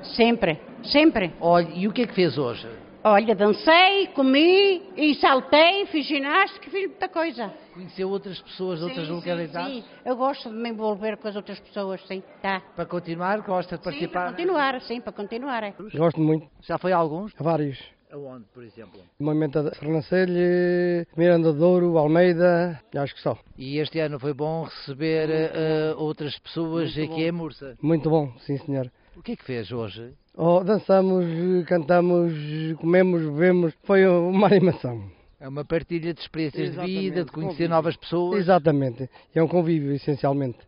Sempre, sempre. Olha, e o que é que fez hoje? Olha, dancei, comi e saltei, fiz ginástica, fiz muita coisa. Conheceu outras pessoas de outras localidades? Sim, eu gosto de me envolver com as outras pessoas, sim, tá. Para continuar, gosta de Sim, participar? para continuar, sim, para continuar. É. Gosto muito. Já foi a alguns? Vários. Aonde, por exemplo? Moimenta de Sernancelho, Miranda de Douro, Almeida, acho que só. E este ano foi bom receber outras pessoas aqui em Mursa. Muito bom, sim senhor. O que é que fez hoje? Oh, dançamos, cantamos, comemos, bebemos, foi uma animação. É uma partilha de experiências de vida, de conhecer convívio. novas pessoas. Exatamente, é um convívio essencialmente.